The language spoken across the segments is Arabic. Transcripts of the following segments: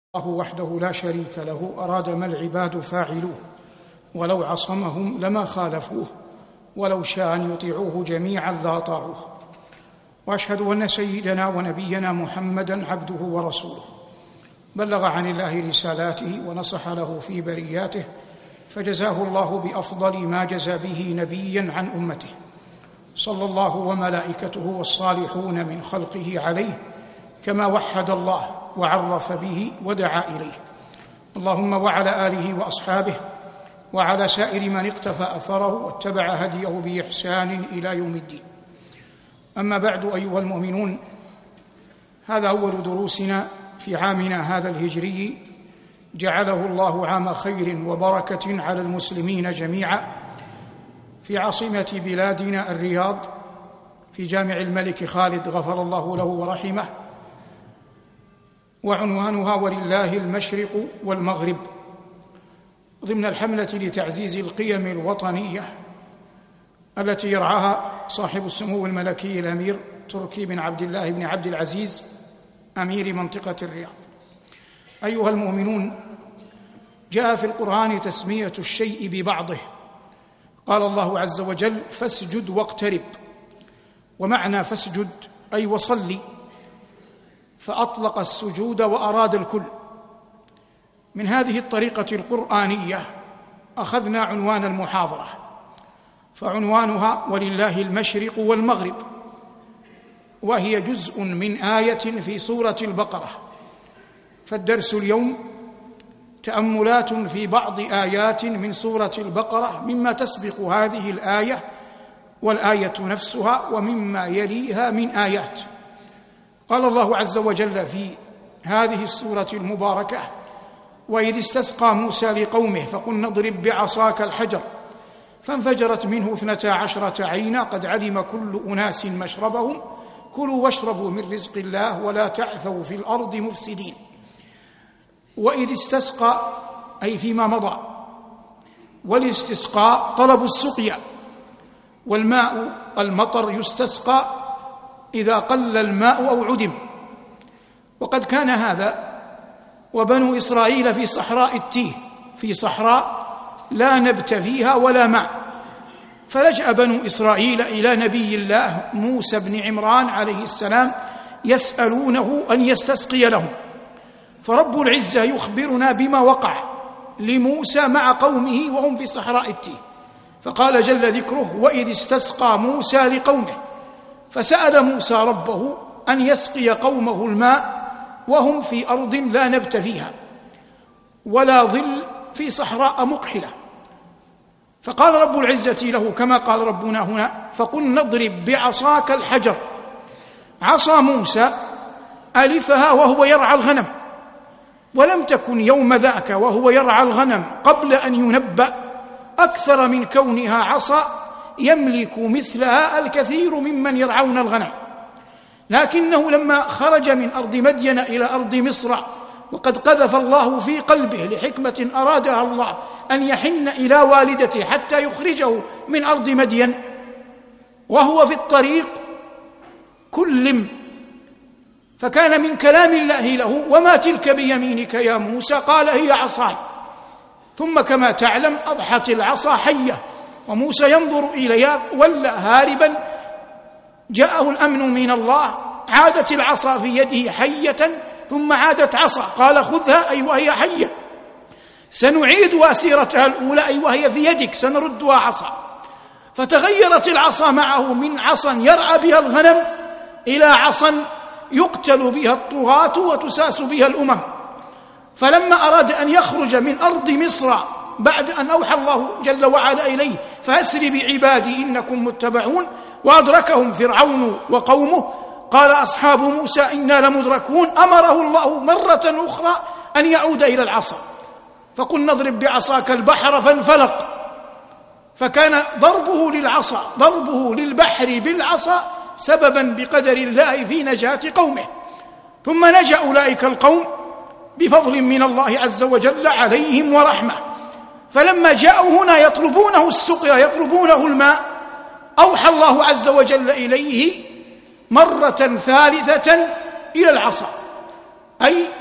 الله وحده لا شريك له أراد ما العباد فاعلوه، ولو عصمهم لما خالفوه، ولو شاء أن يطيعوه جميعا لاطاعوه. وأشهد أن سيدنا ونبينا محمدا عبده ورسوله، بلغ عن الله رسالاته ونصح له في برياته، فجزاه الله بأفضل ما جزى به نبيا عن أمته، صلى الله وملائكته والصالحون من خلقه عليه، كما وحد الله وعرف به ودعا إليه. اللهم وعلى آله وأصحابه وعلى سائر من اقتفى أثره واتبع هديه بإحسان إلى يوم الدين. أما بعد، أيها المؤمنون، هذا أول دروسنا في عامنا هذا الهجري، جعله الله عام خير وبركة على المسلمين جميعا، في عاصمة بلادنا الرياض، في جامع الملك خالد غفر الله له ورحمه، وعنوانها ولله المشرق والمغرب، ضمن الحملة لتعزيز القيم الوطنية التي يرعاها صاحب السمو الملكي الأمير تركي بن عبد الله بن عبد العزيز أمير منطقة الرياض. أيها المؤمنون، جاء في القرآن تسمية الشيء ببعضه. قال الله عز وجل: فاسجد واقترب. ومعنى فاسجد أي وصلي، فأطلق السجود وأراد الكل. من هذه الطريقة القرآنية أخذنا عنوان المحاضرة، فعنوانها ولله المشرق والمغرب، وهي جزء من آية في سورة البقرة. فالدرس اليوم تأملات في بعض آيات من سورة البقرة، مما تسبق هذه الآية والآية نفسها، ومما يليها من آيات. قال الله عز وجل في هذه السورة المباركة: وإذ استسقى موسى لقومه فقلنا اضرب بعصاك الحجر فانفجرت منه 12 عينا قد علم كل أناس مشربهم كلوا واشربوا من رزق الله ولا تعثوا في الأرض مفسدين. وإذ استسقى أي فيما مضى، والاستسقاء طلب السقيا، والماء المطر يستسقى إذا قل الماء أو عدم. وقد كان هذا وبنو إسرائيل في صحراء التيه، في صحراء لا نبت فيها ولا ماء، فلجأ بنو إسرائيل إلى نبي الله موسى بن عمران عليه السلام يسألونه أن يستسقي لهم. فرب العزة يخبرنا بما وقع لموسى مع قومه وهم في صحراء التيه، فقال جل ذكره: وإذ استسقى موسى لقومه، فسأل موسى ربه أن يسقي قومه الماء وهم في أرض لا نبت فيها ولا ظل، في صحراء مقحلة. فقال رب العزة له كما قال ربنا هنا: فقلنا اضرب بعصاك الحجر. عصا موسى ألفها وهو يرعى الغنم، ولم تكن يوم ذاك وهو يرعى الغنم قبل أن ينبأ أكثر من كونها عصا يملك مثلها الكثير ممن يرعون الغنم. لكنه لما خرج من أرض مدين إلى أرض مصر، وقد قذف الله في قلبه لحكمة أرادها الله أن يحن إلى والدته حتى يخرجه من أرض مدين، وهو في الطريق كلم، فكان من كلام الله له: وما تلك بيمينك يا موسى؟ قال: هي عصاي. ثم كما تعلم أضحت العصا حية، وموسى ينظر إليها ولى هاربا. جاءه الأمن من الله، عادت العصا في يده حية ثم عادت عصا. قال: خذها أي وهي حية، سنعيدها سيرتها الأولى أي وهي في يدك، سنردها عصا. فتغيرت العصا معه من عصا يرعى بها الغنم إلى عصا يقتل بها الطغاة وتساس بها الأمم. فلما أراد أن يخرج من أرض مصر بعد أن أوحى الله جل وعلا إليه: فأسر بعبادي إنكم متبعون، وأدركهم فرعون وقومه، قال أصحاب موسى إنا لمدركون. أمره الله مرة أخرى أن يعود إلى العصا، فقلنا اضرب بعصاك البحر فانفلق. فكان ضربه للعصا، ضربه للبحر بالعصا، سببا بقدر الله في نجاة قومه. ثم نجا أولئك القوم بفضل من الله عز وجل عليهم ورحمة. فلما جاءوا هنا يطلبونه السقيا، يطلبونه الماء، أوحى الله عز وجل إليه مرة ثالثة إلى العصا، أي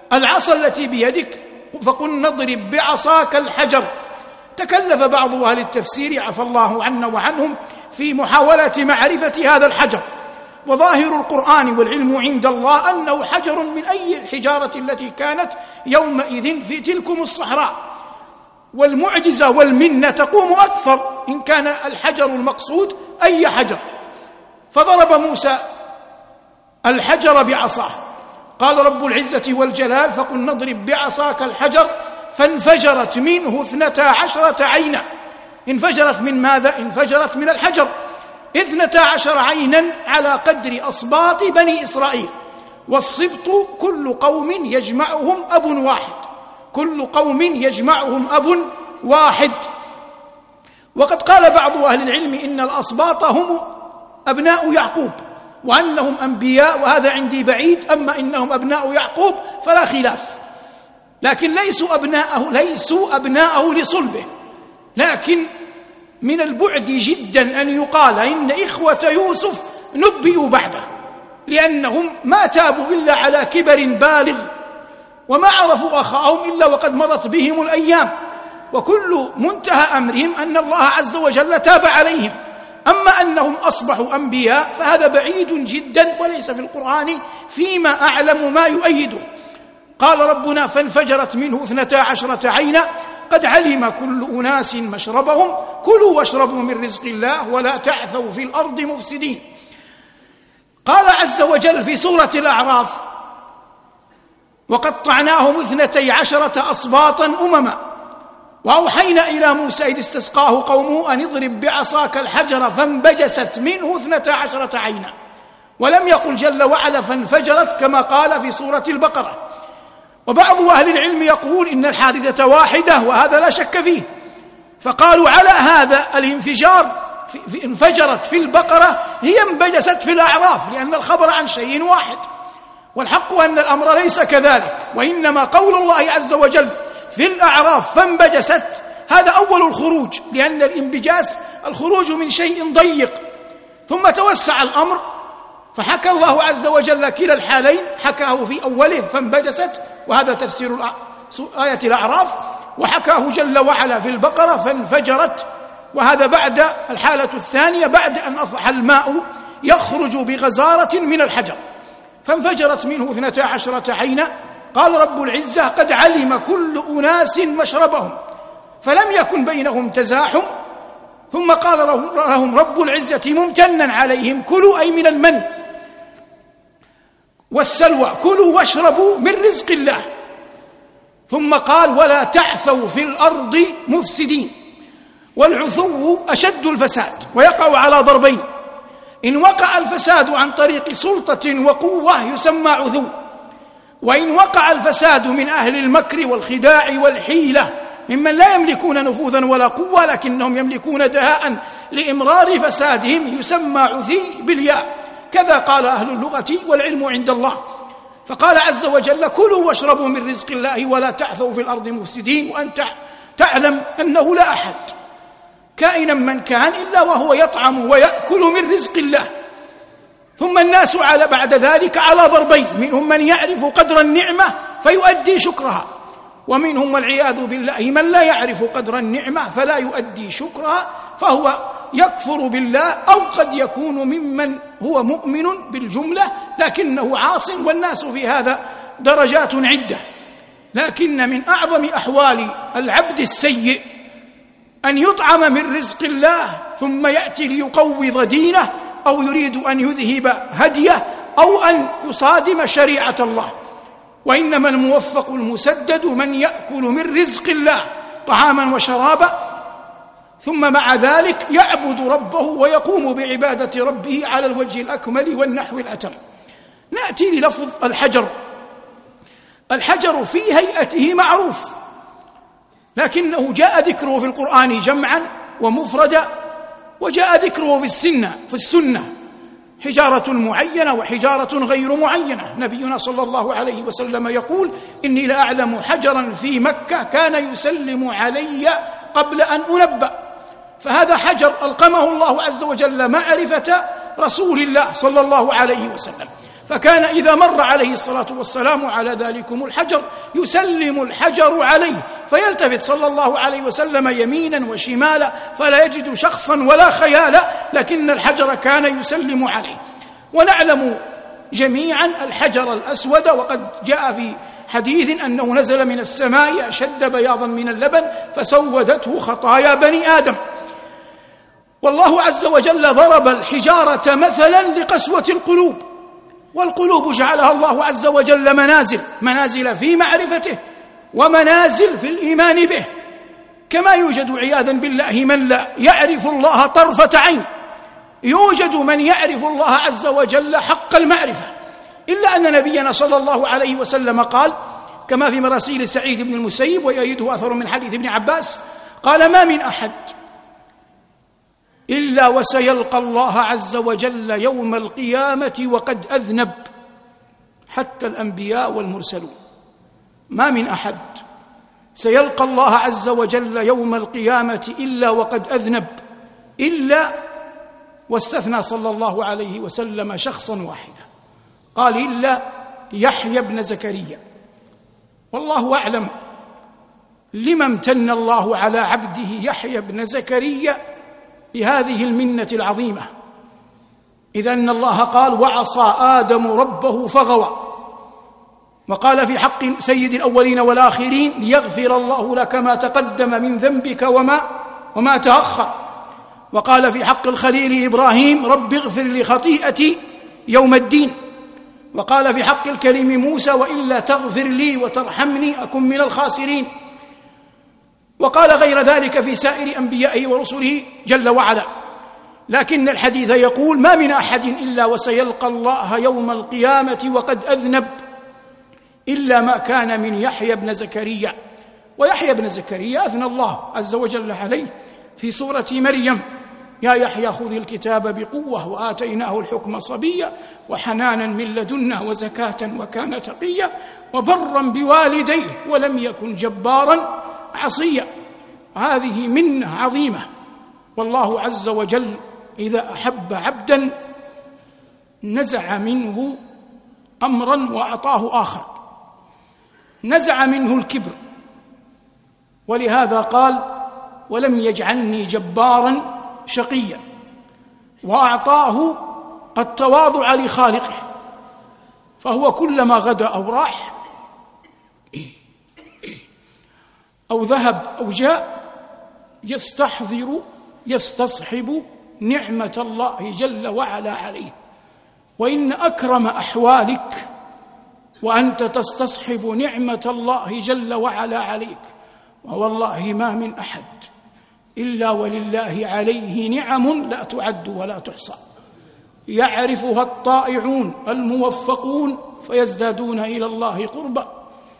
العصا التي بيدك فقل نضرب بعصاك الحجر. تكلف بعض أهل التفسير عفى الله عنا وعنهم في محاولة معرفة هذا الحجر، وظاهر القرآن والعلم عند الله أنه حجر من أي الحجارة التي كانت يومئذ في تلكم الصحراء. والمعجزة والمنة تقوم أكثر إن كان الحجر المقصود أي حجر. فضرب موسى الحجر بعصاه، قال رب العزة والجلال فقل نضرب بعصاك الحجر فانفجرت منه 12 عينا. انفجرت من ماذا؟ انفجرت من الحجر 12 عينا على قدر أصباط بني إسرائيل. والصبط كل قوم يجمعهم أب واحد، كل قوم يجمعهم أب واحد. وقد قال بعض أهل العلم إن الأصباط هم أبناء يعقوب وأنهم أنبياء، وهذا عندي بعيد، أما إنهم أبناء يعقوب فلا خلاف، لكن ليسوا أبناءه لصلبه. لكن من البعد جدا أن يقال إن إخوة يوسف نبئوا بعده، لأنهم ما تابوا إلا على كبر بالغ، وما عرفوا أخاهم إلا وقد مضت بهم الأيام، وكل منتهى أمرهم أن الله عز وجل تاب عليهم. أما أنهم أصبحوا أنبياء فهذا بعيد جدا، وليس في القرآن فيما أعلم ما يؤيده. قال ربنا فانفجرت منه 12 عينا قد علم كل أناس مشربهم كلوا واشربوا من رزق الله ولا تعثوا في الأرض مفسدين. قال عز وجل في سورة الأعراف وقطعناهم 12 أصباطا أمما وأوحينا إلى موسى إذ استسقاه قومه أن اضرب بعصاك الحجر فانبجست منه 12 عينا، ولم يقل جل وعلا فانفجرت كما قال في سورة البقرة. وبعض أهل العلم يقول إن الحادثة واحدة، وهذا لا شك فيه، فقالوا على هذا الانفجار انفجرت في البقرة هي انبجست في الأعراف، لأن الخبر عن شيء واحد. والحق أن الأمر ليس كذلك، وإنما قول الله عز وجل في الأعراف فانبجست هذا أول الخروج، لأن الانبجاس الخروج من شيء ضيق، ثم توسع الأمر فحكى الله عز وجل كلا الحالين، حكاه في أوله فانبجست وهذا تفسير آية الأعراف، وحكاه جل وعلا في البقرة فانفجرت، وهذا بعد الحالة الثانية بعد أن أصبح الماء يخرج بغزارة من الحجر. فانفجرت منه 12 عينا. قال رب العزة قد علم كل أناس مشربهم، فلم يكن بينهم تزاحم. ثم قال لهم رب العزة ممتنا عليهم كلوا أي من المن والسلوى كلوا واشربوا من رزق الله. ثم قال ولا تعثوا في الأرض مفسدين. والعثو أشد الفساد ويقع على ضربين: إن وقع الفساد عن طريق سلطة وقوة يسمى عثو، وإن وقع الفساد من أهل المكر والخداع والحيلة ممن لا يملكون نفوذا ولا قوة لكنهم يملكون دهاء لإمرار فسادهم يسمى عثي بالياء. كذا قال أهل اللغة والعلم عند الله. فقال عز وجل كلوا واشربوا من رزق الله ولا تعثوا في الأرض مفسدين، وأنت تعلم أنه لا أحد كائنا من كان إلا وهو يطعم ويأكل من رزق الله. ثم الناس بعد ذلك على ضربين: منهم من يعرف قدر النعمة فيؤدي شكرها، ومنهم والعياذ بالله من لا يعرف قدر النعمة فلا يؤدي شكرها فهو يكفر بالله، أو قد يكون ممن هو مؤمن بالجملة لكنه عاص. والناس في هذا درجات عدة، لكن من أعظم أحوال العبد السيء أن يطعم من رزق الله ثم يأتي ليقوض دينه أو يريد أن يذهب هديه أو أن يصادم شريعة الله. وإنما الموفق المسدد من يأكل من رزق الله طعاما وشرابا، ثم مع ذلك يعبد ربه ويقوم بعبادة ربه على الوجه الأكمل والنحو الأتم. نأتي للفظ الحجر. الحجر في هيئته معروف، لكنه جاء ذكره في القرآن جمعا ومفردا، وجاء ذكره في السنة حجارة معينة وحجارة غير معينة. نبينا صلى الله عليه وسلم يقول إني لأعلم حجرا في مكة كان يسلم علي قبل أن أنبأ. فهذا حجر ألقمه الله عز وجل معرفة رسول الله صلى الله عليه وسلم. فكان إذا مر عليه الصلاة والسلام على ذلكم الحجر يسلم الحجر عليه، فيلتفت صلى الله عليه وسلم يمينا وشمالا فلا يجد شخصا ولا خيالا، لكن الحجر كان يسلم عليه. ونعلم جميعا الحجر الأسود، وقد جاء في حديث أنه نزل من السماء أشد بياضا من اللبن فسودته خطايا بني آدم. والله عز وجل ضرب الحجارة مثلا لقسوة القلوب، والقلوب جعلها الله عز وجل منازل في معرفته ومنازل في الإيمان به، كما يوجد عياذا بالله من لا يعرف الله طرفة عين، يوجد من يعرف الله عز وجل حق المعرفة، إلا أن نبينا صلى الله عليه وسلم قال كما في مراسيل سعيد بن المسيب ويأيده أثر من حديث ابن عباس قال: ما من أحد إلا وسيلقى الله عز وجل يوم القيامة وقد أذنب، حتى الأنبياء والمرسلون. ما من أحد سيلقى الله عز وجل يوم القيامة إلا وقد أذنب، إلا، واستثنى صلى الله عليه وسلم شخصا واحدا، قال: إلا يحيى بن زكريا. والله أعلم لما امتن الله على عبده يحيى بن زكريا بهذه المنة العظيمة، إذا أن الله قال: وعصى آدم ربه فغوى، وقال في حق سيد الأولين والآخرين: ليغفر الله لك ما تقدم من ذنبك وما تأخر. وقال في حق الخليل إبراهيم: رب اغفر لي خطيئتي يوم الدين. وقال في حق الكريم موسى: وإلا تغفر لي وترحمني أكن من الخاسرين. وقال غير ذلك في سائر أنبيائه ورسله جل وعلا. لكن الحديث يقول: ما من أحد إلا وسيلقى الله يوم القيامة وقد أذنب، إلا ما كان من يحيى بن زكريا. ويحيى بن زكريا أثنى الله عز وجل عليه في سورة مريم: يا يحيى خذ الكتاب بقوة وآتيناه الحكم صبيا وحنانا من لدنا وزكاة وكان تقيا وبرا بوالديه ولم يكن جبارا عصيا. هذه منة عظيمة، والله عز وجل إذا أحب عبدا نزع منه أمرا وأعطاه آخر، نزع منه الكبر، ولهذا قال: ولم يجعلني جبارا شقيا، وأعطاه التواضع لخالقه، فهو كلما غدا أو راح أو ذهب أو جاء يستصحب نعمة الله جل وعلا عليه. وإن أكرم أحوالك وأنت تستصحب نعمة الله جل وعلا عليك، ووالله ما من أحد إلا ولله عليه نعم لا تعد ولا تحصى، يعرفها الطائعون الموفقون فيزدادون إلى الله قربا،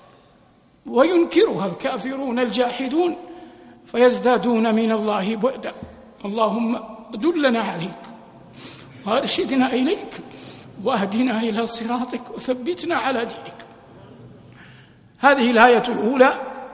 وينكرها الكافرون الجاحدون فيزدادون من الله بعدا. اللهم دلنا عليك وارشدنا إليك واهدنا إلى صراطك وثبتنا على دينك. هذه الآية الأولى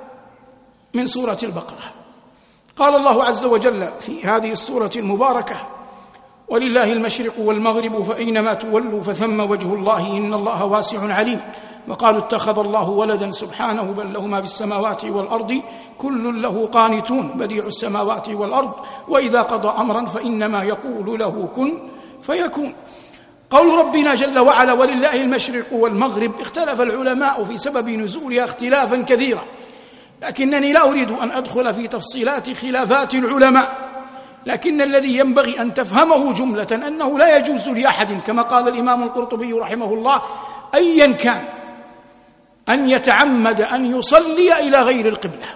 من سورة البقرة. قال الله عز وجل في هذه السورة المباركة: ولله المشرق والمغرب فأينما تولوا فثم وجه الله إن الله واسع عليم. وقالوا اتخذ الله ولدا سبحانه بل له ما في السماوات والأرض كل له قانتون بديع السماوات والأرض وإذا قضى أمرا فإنما يقول له كن فيكون. قول ربنا جل وعلا: ولله المشرق والمغرب، اختلف العلماء في سبب نزولها اختلافا كثيرا، لكنني لا أريد أن أدخل في تفصيلات خلافات العلماء، لكن الذي ينبغي أن تفهمه جملة أنه لا يجوز لأحد، كما قال الإمام القرطبي رحمه الله، أيا كان أن يتعمد أن يصلي إلى غير القبلة،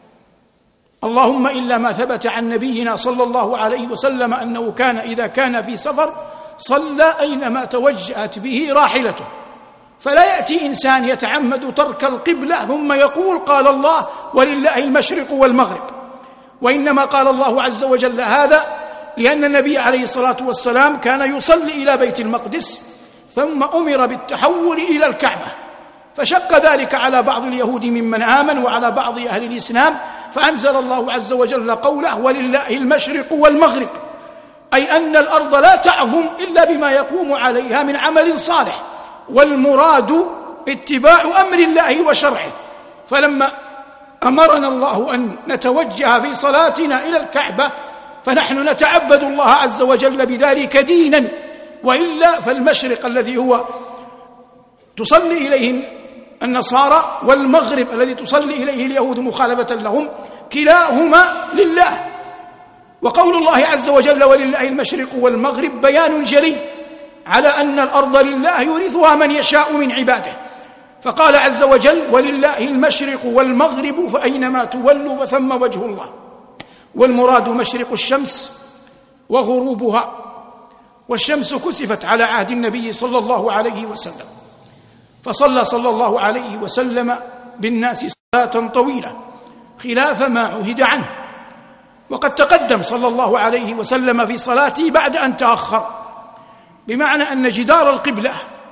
اللهم إلا ما ثبت عن نبينا صلى الله عليه وسلم أنه كان إذا كان في سفر صلى أينما توجهت به راحلته. فلا يأتي إنسان يتعمد ترك القبلة ثم يقول قال الله ولله المشرق والمغرب، وإنما قال الله عز وجل هذا لأن النبي عليه الصلاة والسلام كان يصلي إلى بيت المقدس ثم أمر بالتحول إلى الكعبة، فشق ذلك على بعض اليهود ممن آمن وعلى بعض أهل الإسلام، فأنزل الله عز وجل قوله ولله المشرق والمغرب، أي أن الأرض لا تعظم إلا بما يقوم عليها من عمل صالح، والمراد اتباع أمر الله وشرعه. فلما أمرنا الله أن نتوجه في صلاتنا إلى الكعبة فنحن نتعبد الله عز وجل بذلك دينا، وإلا فالمشرق الذي هو تصلي إليه النصارى والمغرب الذي تصلي إليه اليهود مخالفة لهم كلاهما لله. وقول الله عز وجل ولله المشرق والمغرب بيان جلي على أن الأرض لله يورثها من يشاء من عباده. فقال عز وجل ولله المشرق والمغرب فأينما تولوا فثم وجه الله. والمراد مشرق الشمس وغروبها، والشمس كسفت على عهد النبي صلى الله عليه وسلم، فصلى صلى الله عليه وسلم بالناس صلاة طويلة خلاف ما عهد عنه، وقد تقدم صلى الله عليه وسلم في صلاته بعد أن تأخر، بمعنى أن جدار القبلة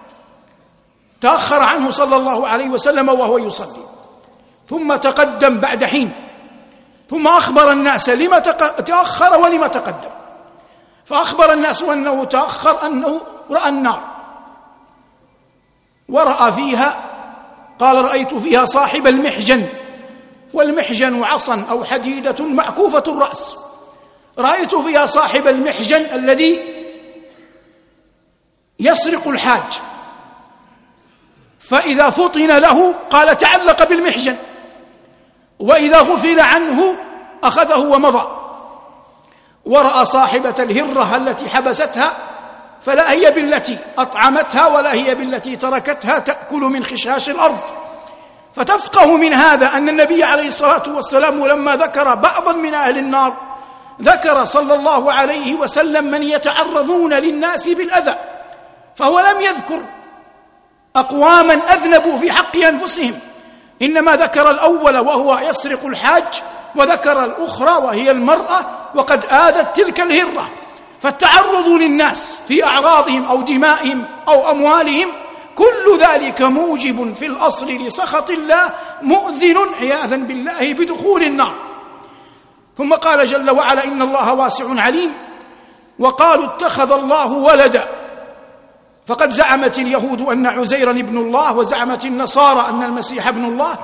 تأخر عنه صلى الله عليه وسلم وهو يصلي، ثم تقدم بعد حين، ثم أخبر الناس لما تأخر ولما تقدم. فأخبر الناس أنه تأخر أنه رأى النار، ورأى فيها، قال رأيت فيها صاحب المحجن، والمحجن عصا أو حديدة معكوفة الرأس، رأيت فيها صاحب المحجن الذي يسرق الحاج، فإذا فطن له قال تعلق بالمحجن، وإذا غفل عنه أخذه ومضى. ورأى صاحبة الهرة التي حبستها، فلا هي بالتي أطعمتها ولا هي بالتي تركتها تأكل من خشاش الأرض. فتفقه من هذا أن النبي عليه الصلاة والسلام لما ذكر بعضا من أهل النار ذكر صلى الله عليه وسلم من يتعرضون للناس بالأذى، فهو لم يذكر أقواما أذنبوا في حق أنفسهم، إنما ذكر الأول وهو يسرق الحاج، وذكر الأخرى وهي المرأة وقد آذت تلك الهرة. فالتعرض للناس في أعراضهم أو دمائهم أو أموالهم كل ذلك موجب في الأصل لسخط الله، مؤذن عياذا بالله بدخول النار. ثم قال جل وعلا إن الله واسع عليم، وقالوا اتخذ الله ولدا، فقد زعمت اليهود أن عزيرا ابن الله، وزعمت النصارى أن المسيح ابن الله،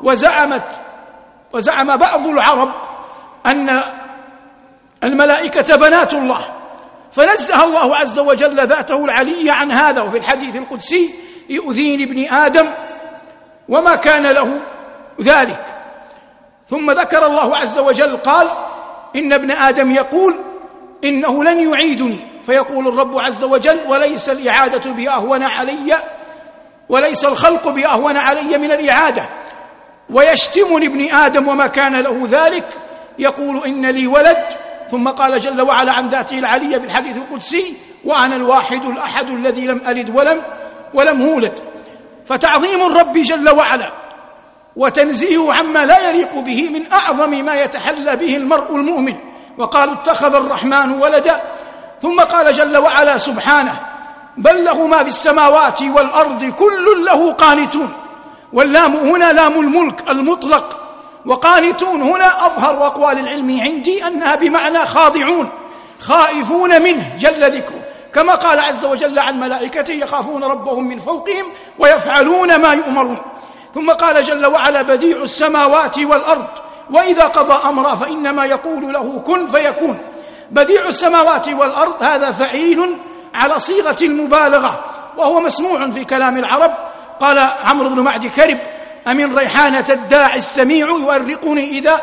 وزعم بعض العرب أن الملائكة بنات الله، فنزه الله عز وجل ذاته العلي عن هذا. وفي الحديث القدسي يؤذيني ابن آدم وما كان له ذلك. ثم ذكر الله عز وجل قال إن ابن آدم يقول إنه لن يعيدني، فيقول الرب عز وجل وليس الإعادة بأهون علي، وليس الخلق بأهون علي من الإعادة. ويشتمني ابن آدم وما كان له ذلك، يقول إن لي ولد. ثم قال جل وعلا عن ذاته العلية في الحديث القدسي وأنا الواحد الأحد الذي لم ألد ولم هولد. فتعظيم الرب جل وعلا وتنزيهه عما لا يليق به من أعظم ما يتحلى به المرء المؤمن. وقالوا اتخذ الرحمن ولدا. ثم قال جل وعلا سبحانه بل له ما في السماوات والأرض كل له قانتون. واللام هنا لام الملك المطلق، وقانتون هنا أظهر أقوال العلم عندي أنها بمعنى خاضعون خائفون منه جل ذكره، كما قال عز وجل عن ملائكته يخافون ربهم من فوقهم ويفعلون ما يؤمرون. ثم قال جل وعلا بديع السماوات والأرض وإذا قضى أمرا فإنما يقول له كن فيكون. بديع السماوات والأرض هذا فعيل على صيغة المبالغة، وهو مسموع في كلام العرب. قال عمرو بن معدي كرب أمن ريحانة الداعي السميع يؤرقني إذا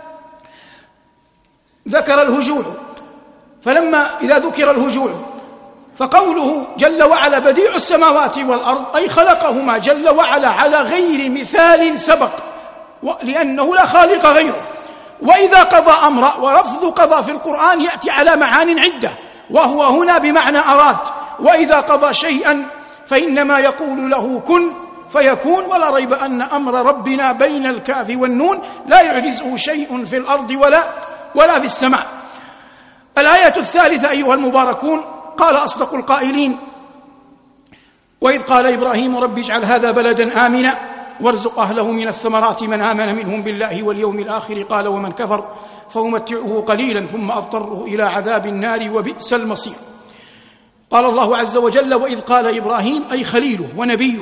ذكر الهجوع. فلما إذا ذكر الهجوع فقوله جل وعلا بديع السماوات والأرض أي خلقهما جل وعلا على غير مثال سبق، لأنه لا خالق غيره. وإذا قضى أمرا، ولفظ قضى في القرآن يأتي على معان عدة، وهو هنا بمعنى أراد. وإذا قضى شيئا فإنما يقول له كن فيكون. ولا ريب أن أمر ربنا بين الكاف والنون لا يعجزه شيء في الأرض ولا في السماء. الآية الثالثة أيها المباركون قال أصدق القائلين وإذ قال إبراهيم رب اجعل هذا بلدا آمنا وارزق أهله من الثمرات من آمن منهم بالله واليوم الآخر قال ومن كفر فأمتعه قليلا ثم أضطره إلى عذاب النار وبئس المصير. قال الله عز وجل: وإذ قال إبراهيم، أي خليله ونبيه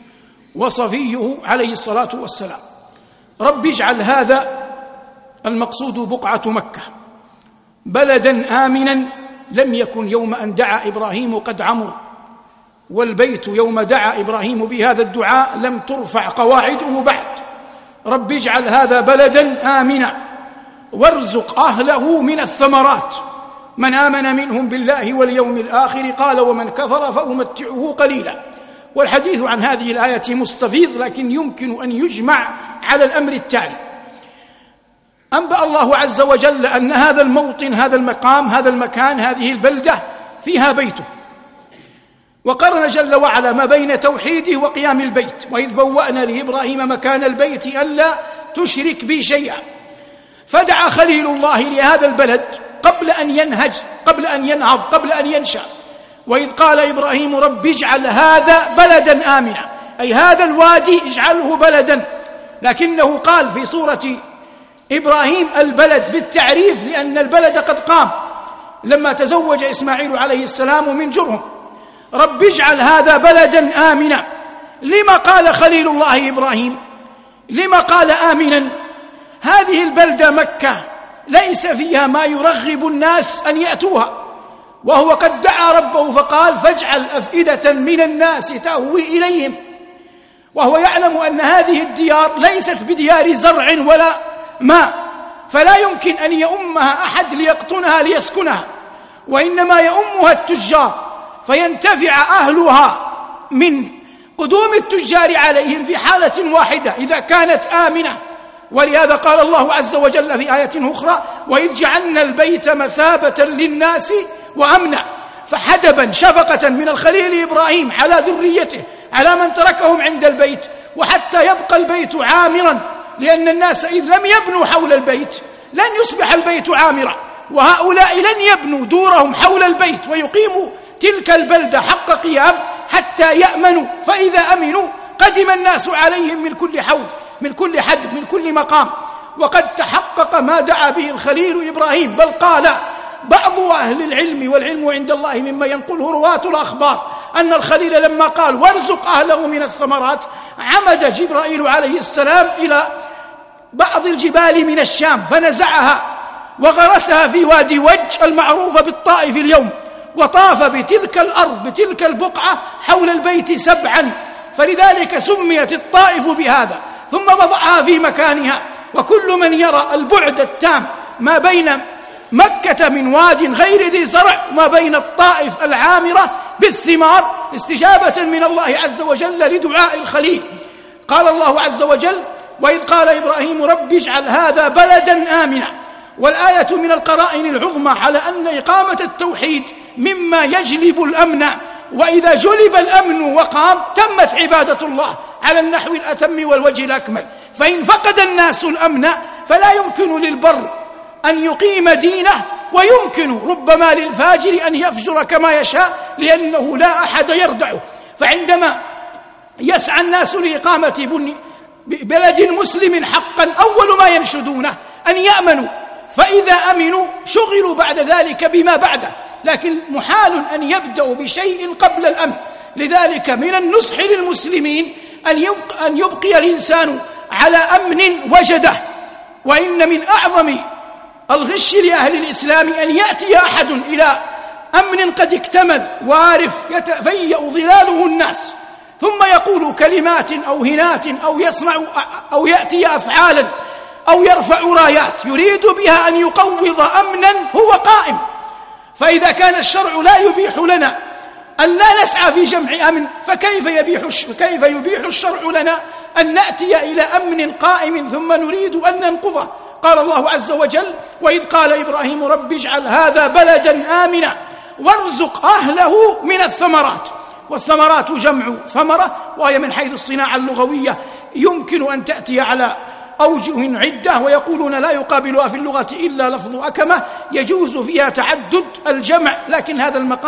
وصفيه عليه الصلاة والسلام، رب اجعل هذا، المقصود بقعة مكة، بلدا آمنا. لم يكن يوم أن دعا إبراهيم قد عمر، والبيت يوم دعا إبراهيم بهذا الدعاء لم ترفع قواعده بعد. رب اجعل هذا بلدا آمنا وارزق أهله من الثمرات من آمن منهم بالله واليوم الآخر، قال ومن كفر فأمتعه قليلا. والحديث عن هذه الآية مستفيض، لكن يمكن أن يجمع على الأمر التالي: أنبأ الله عز وجل أن هذا الموطن، هذا المقام، هذا المكان، هذه البلدة فيها بيته، وقرن جل وعلا ما بين توحيده وقيام البيت: وإذ بوأنا لإبراهيم مكان البيت ألا تشرك بي شيئا. فدعا خليل الله لهذا البلد قبل أن ينهج، قبل أن ينهض، قبل أن ينشأ: وإذ قال إبراهيم رب اجعل هذا بلدا آمنا، أي هذا الوادي اجعله بلدا. لكنه قال في سورة إبراهيم البلد بالتعريف، لأن البلد قد قام لما تزوج إسماعيل عليه السلام من جرهم. رب اجعل هذا بلدا آمنا. لما قال خليل الله إبراهيم؟ لما قال آمنا؟ هذه البلدة مكة ليس فيها ما يرغب الناس أن يأتوها، وهو قد دعا ربه فقال فاجعل أفئدة من الناس تهوي إليهم، وهو يعلم أن هذه الديار ليست بديار زرع ولا ماء، فلا يمكن أن يؤمها أحد ليقطنها ليسكنها، وإنما يؤمها التجار، فينتفع أهلها من قدوم التجار عليهم في حالة واحدة إذا كانت آمنة. ولهذا قال الله عز وجل في آية أخرى: وإذ جعلنا البيت مثابة للناس وأمنا. فحدبا شفقة من الخليل إبراهيم على ذريته، على من تركهم عند البيت، وحتى يبقى البيت عامرا، لأن الناس إذ لم يبنوا حول البيت لن يصبح البيت عامرا، وهؤلاء لن يبنوا دورهم حول البيت ويقيموا تلك البلدة حق قيام حتى يأمنوا. فإذا أمنوا قدم الناس عليهم من كل حول، من كل حدب، من كل مقام. وقد تحقق ما دعا به الخليل إبراهيم، بل قال بعض أهل العلم، والعلم عند الله مما ينقله رواة الأخبار، أن الخليل لما قال وارزق أهله من الثمرات عمد جبرائيل عليه السلام إلى بعض الجبال من الشام فنزعها وغرسها في وادي وج المعروفة بالطائف اليوم، وطاف بتلك الأرض، بتلك البقعة حول البيت 7، فلذلك سميت الطائف بهذا، ثم وضعها في مكانها. وكل من يرى البعد التام ما بين مكة من واد غير ذي زرع وما بين الطائف العامرة بالثمار استجابة من الله عز وجل لدعاء الخليل، قال الله عز وجل: وإذ قال إبراهيم رب اجعل هذا بلدا آمنا. والآية من القرائن العظمى على أن إقامة التوحيد مما يجلب الأمن، وإذا جلب الأمن وقام تمت عبادة الله على النحو الأتم والوجه الأكمل. فإن فقد الناس الأمن فلا يمكن للبر أن يقيم دينه، ويمكن ربما للفاجر أن يفجر كما يشاء، لأنه لا أحد يردعه. فعندما يسعى الناس لإقامة بلد مسلم حقا أول ما ينشدونه أن يأمنوا، فإذا أمنوا شغلوا بعد ذلك بما بعده، لكن محال أن يبدأوا بشيء قبل الأمن. لذلك من النصح للمسلمين أن يبقي الإنسان على أمن وجده. وإن من أعظم الغش لأهل الإسلام أن يأتي أحد إلى أمن قد اكتمل وعارف يتفيأ ظلاله الناس، ثم يقول كلمات أو هنات أو يصنع أو يأتي أفعالا أو يرفع رايات يريد بها أن يقوض أمنا هو قائم. فإذا كان الشرع لا يبيح لنا أن لا نسعى في جمع أمن، فكيف يبيح الشرع لنا أن نأتي إلى أمن قائم ثم نريد أن ننقضه؟ قال الله عز وجل: وإذ قال إبراهيم رب اجعل هذا بلدا آمنا وارزق أهله من الثمرات. والثمرات جمع ثمرة، وهي من حيث الصناعة اللغوية يمكن أن تأتي على أوجه عدة، ويقولون لا يقابلها في اللغة إلا لفظ أكمة يجوز فيها تعدد الجمع، لكن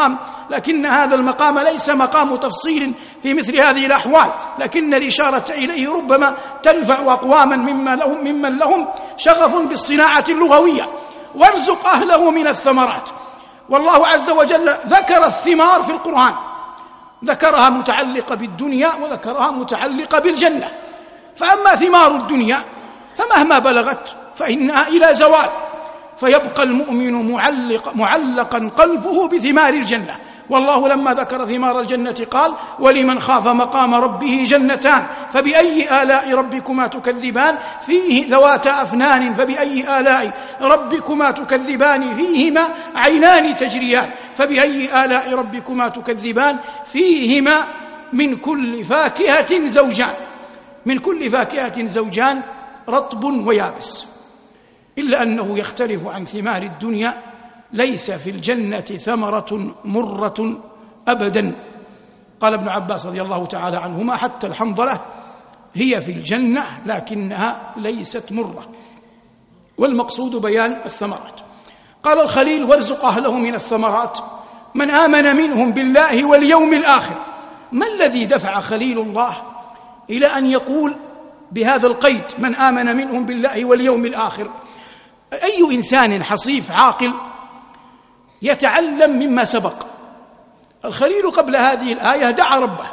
هذا المقام ليس مقام تفصيل في مثل هذه الأحوال، لكن الإشارة إليه ربما تنفع أقواما ممن لهم شغف بالصناعة اللغوية. وارزق أهله من الثمرات، والله عز وجل ذكر الثمار في القرآن، ذكرها متعلقة بالدنيا وذكرها متعلقة بالجنة. فأما ثمار الدنيا فمهما بلغت فإنها إلى زوال، فيبقى المؤمن معلقا قلبه بثمار الجنة. والله لما ذكر ثمار الجنة قال: ولمن خاف مقام ربه جنتان فبأي آلاء ربكما تكذبان فيه ذواتا أفنان فبأي آلاء ربكما تكذبان فيهما عينان تجريان فبأي آلاء ربكما تكذبان فيهما من كل فاكهة زوجان، من كل فاكهة زوجان رطب ويابس، إلا أنه يختلف عن ثمار الدنيا، ليس في الجنة ثمرة مرة أبدا. قال ابن عباس رضي الله تعالى عنهما: حتى الحنظلة هي في الجنة لكنها ليست مرة. والمقصود بيان الثمرات. قال الخليل: وارزق أهله من الثمرات من آمن منهم بالله واليوم الآخر. ما الذي دفع خليل الله إلى أن يقول بهذا القيد من آمن منهم بالله واليوم الآخر؟ أي إنسان حصيف عاقل يتعلم مما سبق؟ الخليل قبل هذه الآية دعا ربه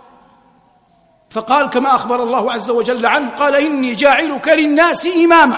فقال كما أخبر الله عز وجل عنه: قال إني جاعلك للناس إماما.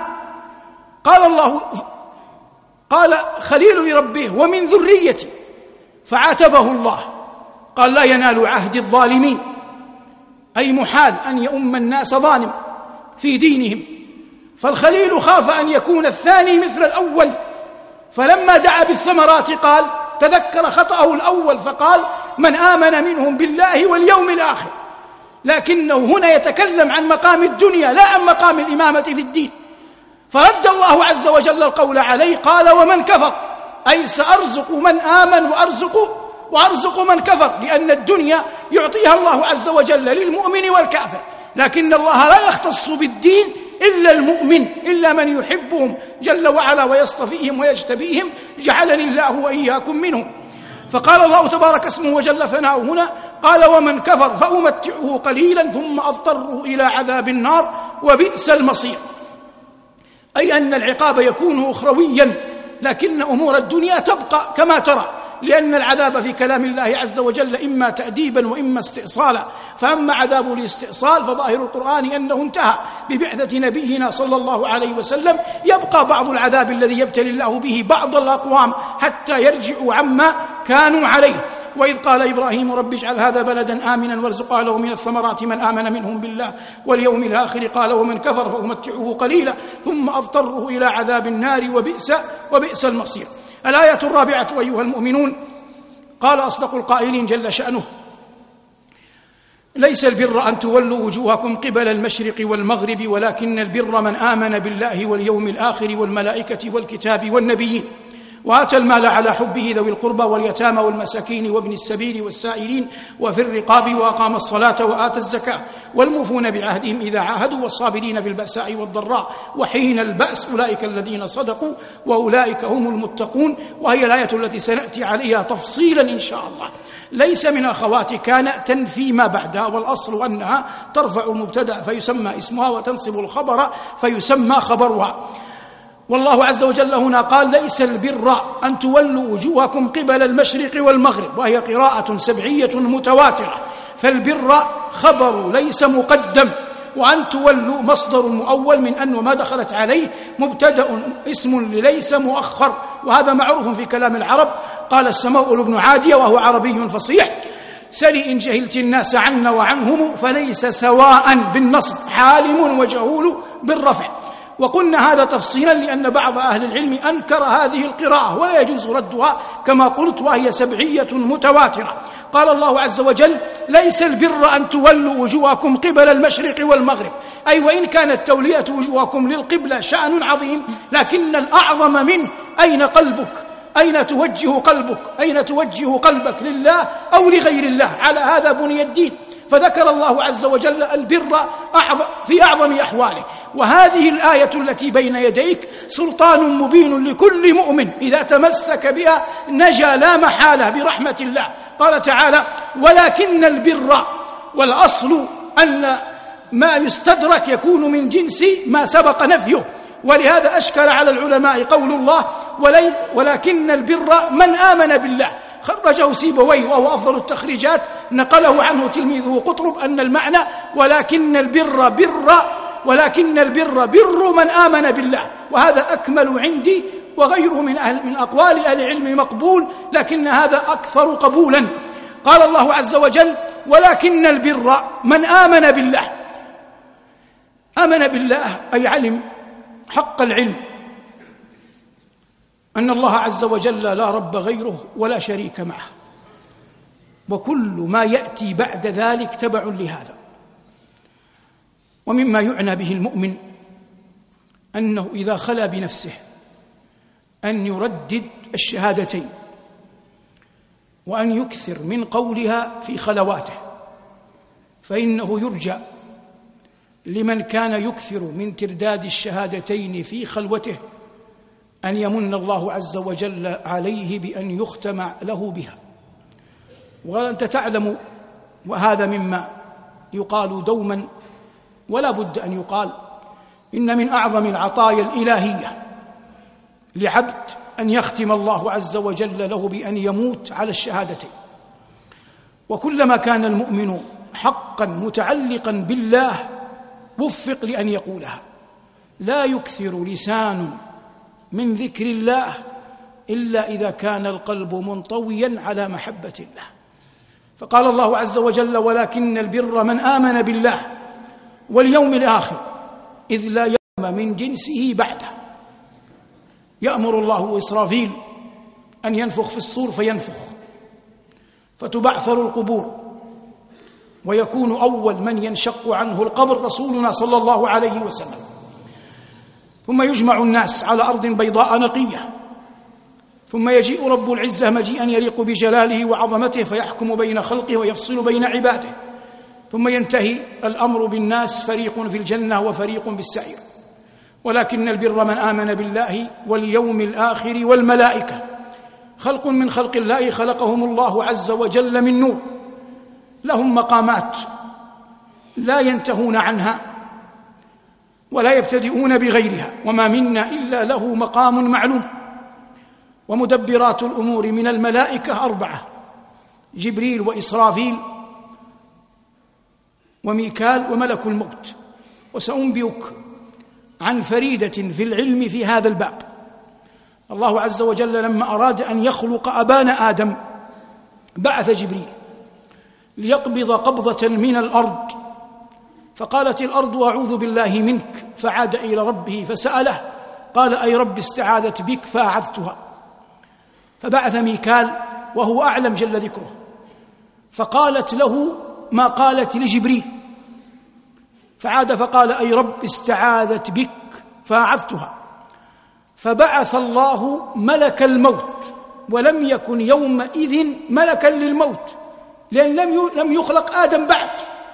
قال خليل لربه: ومن ذريتي. فعاتبه الله قال: لا ينال عهد الظالمين، أي محال أن يؤم الناس ظالم في دينهم. فالخليل خاف أن يكون الثاني مثل الأول، فلما دعا بالثمرات قال تذكر خطأه الأول فقال: من آمن منهم بالله واليوم الآخر. لكنه هنا يتكلم عن مقام الدنيا لا عن مقام الإمامة في الدين، فرد الله عز وجل القول عليه قال: ومن كفر، أي سأرزق من آمن وأرزق من كفر، لأن الدنيا يعطيها الله عز وجل للمؤمن والكافر، لكن الله لا يختص بالدين إلا المؤمن، إلا من يحبهم جل وعلا ويصطفيهم ويجتبيهم، جعلني الله وإياكم منهم. فقال الله تبارك اسمه وجل ثناؤه هنا قال: ومن كفر فأمتعه قليلا ثم أضطره إلى عذاب النار وبئس المصير. أي أن العقاب يكون أخرويا، لكن أمور الدنيا تبقى كما ترى، لأن العذاب في كلام الله عز وجل إما تأديبا وإما استئصالا. فأما عذاب الاستئصال فظاهر القرآن أنه انتهى ببعثة نبينا صلى الله عليه وسلم، يبقى بعض العذاب الذي يبتلي الله به بعض الأقوام حتى يرجعوا عما كانوا عليه. وإذ قال إبراهيم: رب اجعل هذا بلدا آمنا وارزق أهله من الثمرات من آمن منهم بالله واليوم الآخر. قال: ومن كفر فأمتعه قليلا ثم أضطره إلى عذاب النار وبئس المصير. الآية الرابعة: أيها المؤمنون، قال أصدق القائلين جل شأنه: ليس البر أن تولوا وجوهكم قبل المشرق والمغرب ولكن البر من آمن بالله واليوم الآخر والملائكة والكتاب والنبيين وآتى المال على حبه ذوي القربى واليتامى والمساكين وابن السبيل والسائلين وفي الرقاب وأقام الصلاة وآتى الزكاة والموفون بعهدهم إذا عاهدوا والصابرين في البأساء والضراء وحين البأس أولئك الذين صدقوا وأولئك هم المتقون. وهي الآية التي سنأتي عليها تفصيلا إن شاء الله. ليس من أخوات كان تنفي ما بعدها، والأصل أنها ترفع المبتدأ فيسمى اسمها وتنصب الخبر فيسمى خبرها. والله عز وجل هنا قال: ليس البر أن تولوا وجوهكم قبل المشرق والمغرب، وهي قراءة سبعية متواترة، فالبر خبر ليس مقدم، وأن تولوا مصدر مؤول من أن وما دخلت عليه مبتدأ اسم لليس مؤخر، وهذا معروف في كلام العرب. قال السماء بن عادية وهو عربي فصيح: سل إن جهلت الناس عنا وعنهم فليس سواء بالنصب عالم وجهول بالرفع. وقلنا هذا تفصيلا لأن بعض أهل العلم أنكر هذه القراءة ولا يجوز ردها كما قلت، وهي سبعية متواترة. قال الله عز وجل: ليس البر أن تولوا وجوهكم قبل المشرق والمغرب، أي وإن كانت تولية وجوهكم للقبلة شأن عظيم، لكن الأعظم منه أين قلبك، أين توجه قلبك لله أو لغير الله. على هذا بني الدين. فذكر الله عز وجل البر في أعظم أحواله. وهذه الآية التي بين يديك سلطان مبين لكل مؤمن إذا تمسك بها نجا لا محالة برحمة الله. قال تعالى: ولكن البر، والأصل أن ما يستدرك يكون من جنس ما سبق نفيه، ولهذا أشكل على العلماء قول الله ولكن البر من آمن بالله. خرجه سيبويه وهو أفضل التخريجات، نقله عنه تلميذه قطرب أن المعنى ولكن البر بر من آمن بالله، وهذا أكمل عندي، وغيره من أقوال أهل العلم مقبول، لكن هذا أكثر قبولا. قال الله عز وجل ولكن البر من آمن بالله. آمن بالله أي علم حق العلم أن الله عز وجل لا رب غيره ولا شريك معه، وكل ما يأتي بعد ذلك تبع لهذا. ومما يعنى به المؤمن أنه إذا خلا بنفسه أن يردد الشهادتين، وأن يكثر من قولها في خلواته، فإنه يرجى لمن كان يكثر من ترداد الشهادتين في خلوته أن يمن الله عز وجل عليه بأن يختم له بها. وأنت تعلم، وهذا مما يقال دوما ولا بد أن يقال، إن من أعظم العطايا الإلهية لعبد أن يختم الله عز وجل له بأن يموت على الشهادتين. وكلما كان المؤمن حقا متعلقا بالله وفق لأن يقولها. لا يكثر لسان من ذكر الله إلا إذا كان القلب منطويا على محبة الله. فقال الله عز وجل ولكن البر من آمن بالله واليوم الآخر إذ لا يوم من جنسه بعده. يأمر الله إسرافيل أن ينفخ في الصور فينفخ فتبعثر القبور، ويكون أول من ينشق عنه القبر رسولنا صلى الله عليه وسلم، ثم يجمع الناس على أرض بيضاء نقية، ثم يجيء رب العزة مجيئا يليق بجلاله وعظمته فيحكم بين خلقه ويفصل بين عباده، ثم ينتهي الأمر بالناس فريق في الجنة وفريق في السعير. ولكن البر من آمن بالله واليوم الآخر والملائكة. خلق من خلق الله خلقهم الله عز وجل من نور، لهم مقامات لا ينتهون عنها ولا يبتدئون بغيرها، وما منا إلا له مقام معلوم. ومدبرات الأمور من الملائكة 4: جبريل وإسرافيل وميكال وملك الموت. وسأنبئك عن فريدة في العلم في هذا الباب. الله عز وجل لما أراد أن يخلق أبانا آدم بعث جبريل ليقبض قبضة من الأرض، فقالت الأرض أعوذ بالله منك، فعاد إلى ربه فسأله قال أي رب استعاذت بك فأعذتها. فبعث ميكال وهو أعلم جل ذكره، فقالت له ما قالت لجبريل، فعاد فقال أي رب استعاذت بك فأعذتها. فبعث الله ملك الموت، ولم يكن يومئذ ملكا للموت لأن لم يخلق آدم بعد.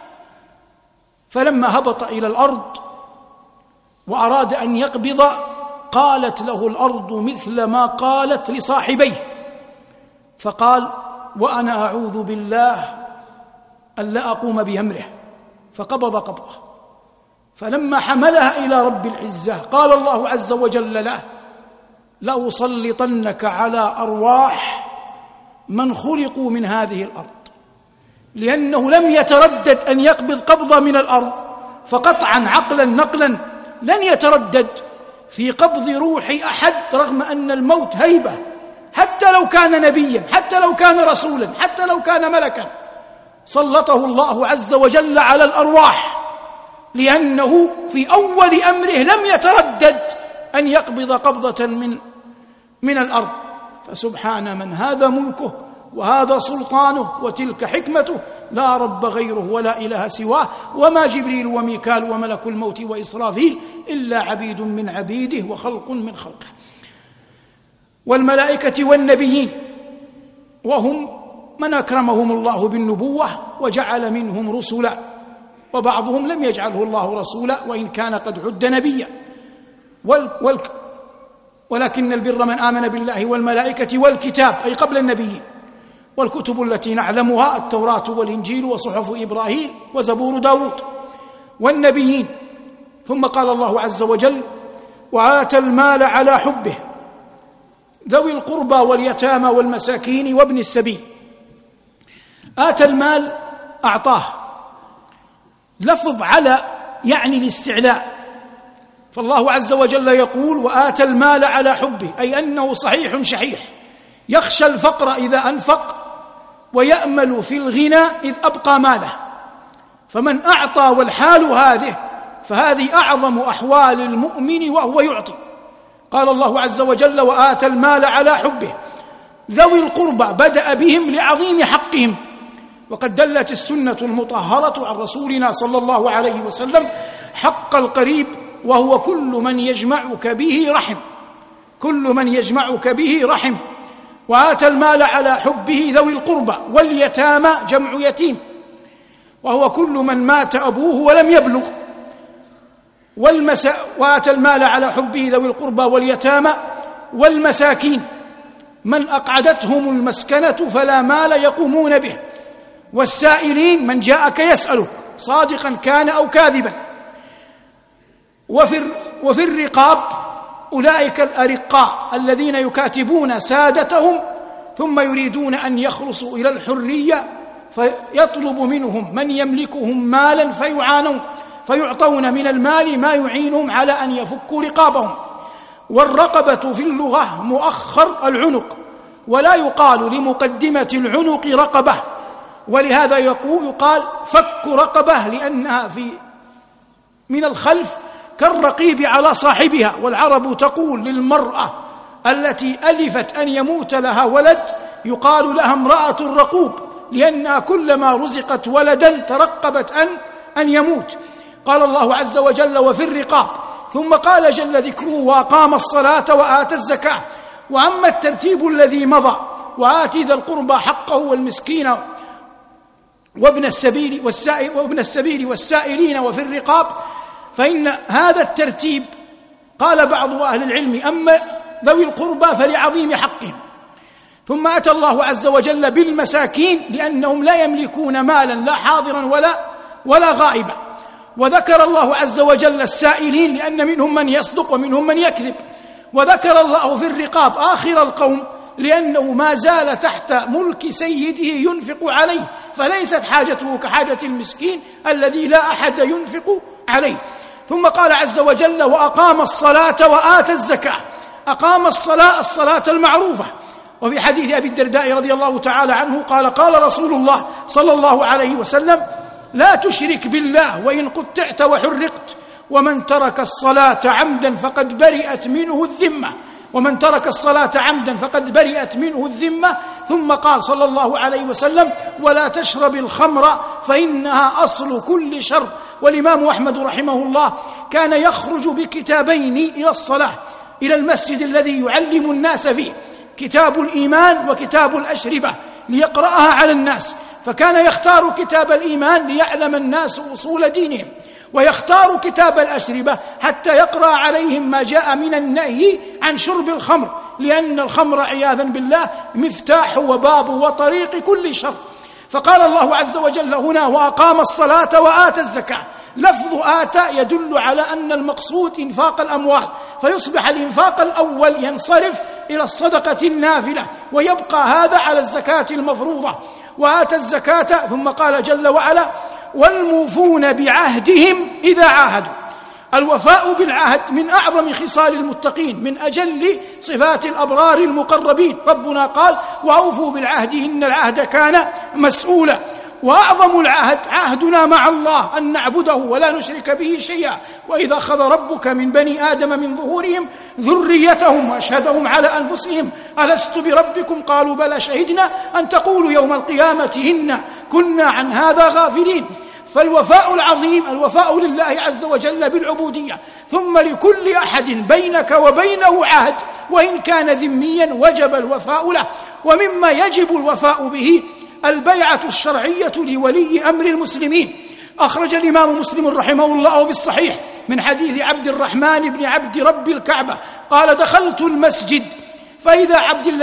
فلما هبط إلى الأرض وأراد أن يقبض قالت له الأرض مثل ما قالت لصاحبيه، فقال وأنا أعوذ بالله ألا أقوم بأمره، فقبض قبضه. فلما حملها إلى رب العزة قال الله عز وجل له لأسلطنك على أرواح من خلقوا من هذه الأرض، لأنه لم يتردد أن يقبض قبضة من الأرض، فقطعا عقلا نقلا لن يتردد في قبض روح أحد رغم أن الموت هيبة، حتى لو كان نبيا، حتى لو كان رسولا، حتى لو كان ملكا. سلطه الله عز وجل على الأرواح لأنه في أول أمره لم يتردد أن يقبض قبضة من الأرض. فسبحان من هذا ملكه وهذا سلطانه وتلك حكمته، لا رب غيره ولا إله سواه، وما جبريل وميكال وملك الموت وإسرافيل إلا عبيد من عبيده وخلق من خلقه. والملائكة والنبيين، وهم من أكرمهم الله بالنبوة وجعل منهم رسلا، وبعضهم لم يجعله الله رسولا وإن كان قد عد نبيا. ولكن البر من آمن بالله والملائكة والكتاب أي قبل النبيين، والكتب التي نعلمها التوراة والإنجيل وصحف إبراهيم وزبور داود، والنبيين. ثم قال الله عز وجل وآتى المال على حبه ذوي القربى واليتامى والمساكين وابن السبيل. آتى المال أعطاه، لفظ على يعني الاستعلاء، فالله عز وجل يقول وآتى المال على حبه، أي أنه صحيح شحيح يخشى الفقر إذا أنفق ويأمل في الغنى إذ أبقى ماله، فمن أعطى والحال هذه فهذه أعظم أحوال المؤمن وهو يعطي. قال الله عز وجل وآتى المال على حبه ذوي القربى، بدأ بهم لعظيم حقهم، وقد دلت السنة المطهرة عن رسولنا صلى الله عليه وسلم حق القريب، وهو كل من يجمعك به رحم، كل من يجمعك به رحم. وآتى المال على حبه ذوي القربى واليتامى جمع يتيم، وهو كل من مات أبوه ولم يبلغ. وآتى المال على حبه ذوي القربى واليتامى والمساكين من أقعدتهم المسكنة فلا مال يقومون به، والسائلين من جاءك يسألك صادقا كان أو كاذبا. وفي الرقاب أولئك الأرقاء الذين يكاتبون سادتهم ثم يريدون أن يخلصوا إلى الحرية، فيطلب منهم من يملكهم مالا فيعطون من المال ما يعينهم على أن يفكوا رقابهم. والرقبة في اللغة مؤخر العنق، ولا يقال لمقدمة العنق رقبة، ولهذا يقال فك رقبة لأنها من الخلف كالرقيب على صاحبها. والعرب تقول للمرأة التي ألفت أن يموت لها ولد يقال لها امرأة الرقوب، لأنها كلما رزقت ولدا ترقبت أن يموت. قال الله عز وجل وفي الرقاب، ثم قال جل ذكره وأقام الصلاة وآتى الزكاة. وأما الترتيب الذي مضى وآتي ذا القربى حقه والمسكين وابن السبيل والسائلين وفي الرقاب، فإن هذا الترتيب قال بعض أهل العلم أما ذوي القربى فلعظيم حقهم، ثم أتى الله عز وجل بالمساكين لأنهم لا يملكون مالا لا حاضرا ولا غائبا، وذكر الله عز وجل السائلين لأن منهم من يصدق ومنهم من يكذب، وذكر الله في الرقاب آخر القوم لأنه ما زال تحت ملك سيده ينفق عليه، فليست حاجته كحاجة المسكين الذي لا أحد ينفق عليه. ثم قال عز وجل وأقام الصلاة وآتى الزكاة. أقام الصلاة المعروفة، وفي حديث أبي الدرداء رضي الله تعالى عنه قال رسول الله صلى الله عليه وسلم لا تشرك بالله وإن قطعت وحرقت، ومن ترك الصلاة عمدا فقد برئت منه الذمة، ومن ترك الصلاة عمدا فقد برئت منه الذمة. ثم قال صلى الله عليه وسلم ولا تشرب الخمر فإنها أصل كل شر. والإمام أحمد رحمه الله كان يخرج بكتابين إلى الصلاة إلى المسجد الذي يعلم الناس فيه، كتاب الإيمان وكتاب الأشربة، ليقرأها على الناس، فكان يختار كتاب الإيمان ليعلم الناس أصول دينهم، ويختار كتاب الأشربة حتى يقرأ عليهم ما جاء من النهي عن شرب الخمر، لأن الخمر عياذا بالله مفتاح وباب وطريق كل شر. فقال الله عز وجل هنا وأقام الصلاة وآتى الزكاة. لفظ آتى يدل على أن المقصود إنفاق الأموال، فيصبح الإنفاق الأول ينصرف إلى الصدقة النافلة، ويبقى هذا على الزكاة المفروضة. وآتى الزكاة. ثم قال جل وعلا والموفون بعهدهم إذا عاهدوا. الوفاء بالعهد من أعظم خصال المتقين، من أجل صفات الأبرار المقربين. ربنا قال وأوفوا بالعهد إن العهد كان مسؤولا. وأعظم العهد عهدنا مع الله أن نعبده ولا نشرك به شيئا. وإذا أخذ ربك من بني آدم من ظهورهم ذريتهم وأشهدهم على أنفسهم ألست بربكم قالوا بلى شهدنا أن تقولوا يوم القيامة إنا كنا عن هذا غافلين. فالوفاء العظيم الوفاء لله عز وجل بالعبودية. ثم لكل أحد بينك وبينه عهد وإن كان ذميا وجب الوفاء له. ومما يجب الوفاء به البيعة الشرعية لولي أمر المسلمين. أخرج الإمام مسلم رحمه الله في الصحيح من حديث عبد الرحمن بن عبد رب الكعبة قال دخلت المسجد فإذا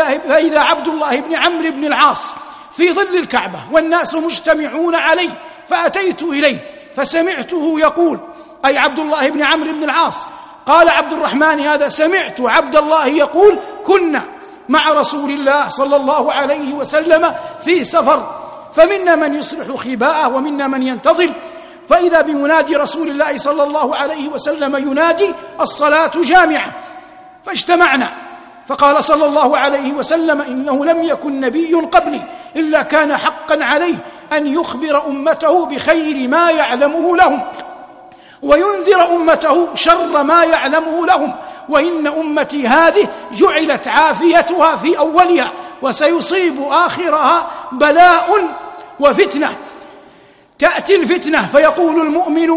عبد الله بن عمرو بن العاص في ظل الكعبة والناس مجتمعون عليه، فأتيت إليه فسمعته يقول أي عبد الله بن عمرو بن العاص قال عبد الرحمن هذا سمعت عبد الله يقول كنا مع رسول الله صلى الله عليه وسلم في سفر فمنا من يصلح خباءه ومنا من ينتظر، فإذا بمنادي رسول الله صلى الله عليه وسلم ينادي الصلاة جامعة، فاجتمعنا، فقال صلى الله عليه وسلم إنه لم يكن نبي قبلي إلا كان حقا عليه أن يخبر أمته بخير ما يعلمه لهم وينذر أمته شر ما يعلمه لهم، وإن أمتي هذه جعلت عافيتها في أولها وسيصيب آخرها بلاء وفتنة. تأتي الفتنة فيقول المؤمن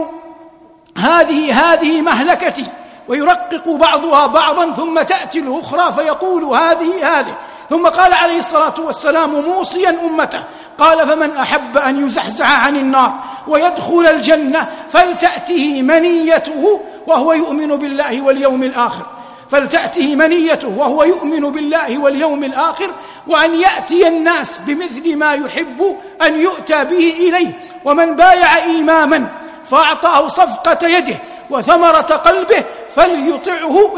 هذه مهلكتي، ويرقق بعضها بعضا، ثم تأتي الأخرى فيقول هذه، ثم قال عليه الصلاة والسلام موصيا أمته، قال فمن أحب أن يزحزح عن النار ويدخل الجنة فلتأته منيته وهو يؤمن بالله واليوم الآخر، فلتأته منيته وهو يؤمن بالله واليوم الآخر، وأن يأتي الناس بمثل ما يحب أن يؤتى به إليه، ومن بايع إماما فأعطاه صفقة يده وثمرة قلبه فليطعه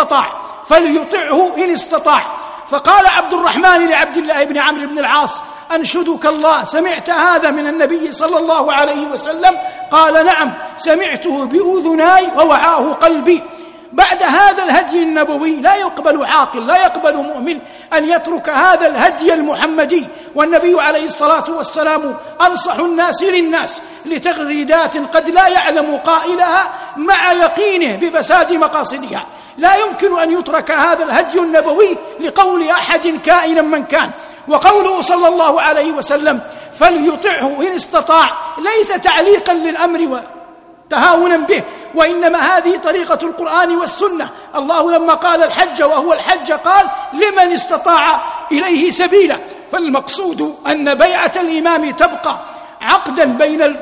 إن استطاع. فقال عبد الرحمن لعبد الله بن عمرو بن العاص أنشدك الله سمعت هذا من النبي صلى الله عليه وسلم؟ قال نعم سمعته بأذناي ووعاه قلبي. بعد هذا الهدي النبوي لا يقبل عاقل، لا يقبل مؤمن أن يترك هذا الهدي المحمدي، والنبي عليه الصلاة والسلام أنصح الناس للناس لتغريدات قد لا يعلم قائلها مع يقينه بفساد مقاصدها. لا يمكن أن يترك هذا الهدي النبوي لقول أحد كائنا من كان. وقوله صلى الله عليه وسلم فليطعه إن استطاع ليس تعليقا للأمر وتهاونا به، وإنما هذه طريقة القرآن والسنة. الله لما قال الحج وهو الحج قال لمن استطاع إليه سبيلا، فالمقصود أن بيعة الإمام تبقى عقدا بين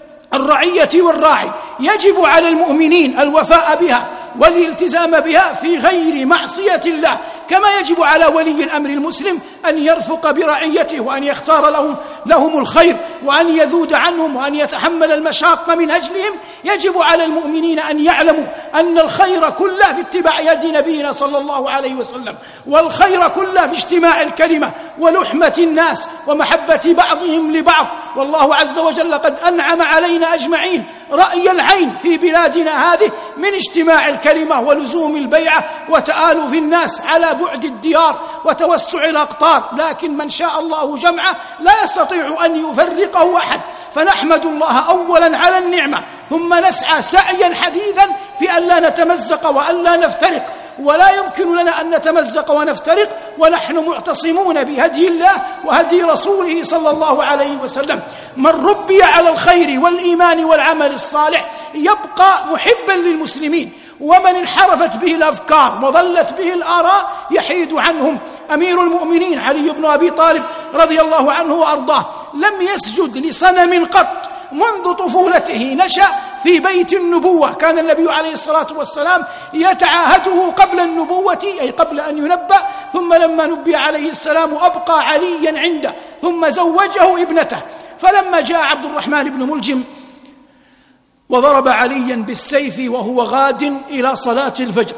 الرعية والراعي، يجب على المؤمنين الوفاء بها والالتزام بها في غير معصية الله، كما يجب على ولي الأمر المسلم أن يرفق برعيته وأن يختار لهم الخير وأن يذود عنهم وأن يتحمل المشاق من أجلهم. يجب على المؤمنين أن يعلموا أن الخير كله في اتباع هدي نبينا صلى الله عليه وسلم، والخير كله في اجتماع الكلمة ولحمة الناس ومحبة بعضهم لبعض. والله عز وجل قد أنعم علينا أجمعين رأي العين في بلادنا هذه من اجتماع الكلمة ولزوم البيعة وتآلف الناس على بعد الديار وتوسع الأقطار، لكن من شاء الله جمعه لا يستطيع أن يفرقه أحد. فنحمد الله أولا على النعمة، ثم نسعى سعيا حثيثا في أن لا نتمزق وأن لا نفترق، ولا يمكن لنا أن نتمزق ونفترق ونحن معتصمون بهدي الله وهدي رسوله صلى الله عليه وسلم. من ربي على الخير والإيمان والعمل الصالح يبقى محبا للمسلمين، ومن انحرفت به الأفكار وظلت به الآراء يحيد عنهم. أمير المؤمنين علي بن أبي طالب رضي الله عنه وأرضاه لم يسجد لصنم قط منذ طفولته، نشأ في بيت النبوة، كان النبي عليه الصلاة والسلام يتعاهده قبل النبوة أي قبل أن ينبأ، ثم لما نبي عليه السلام أبقى عليا عنده ثم زوجه ابنته. فلما جاء عبد الرحمن بن ملجم وضرب عليا بالسيف وهو غاد إلى صلاة الفجر،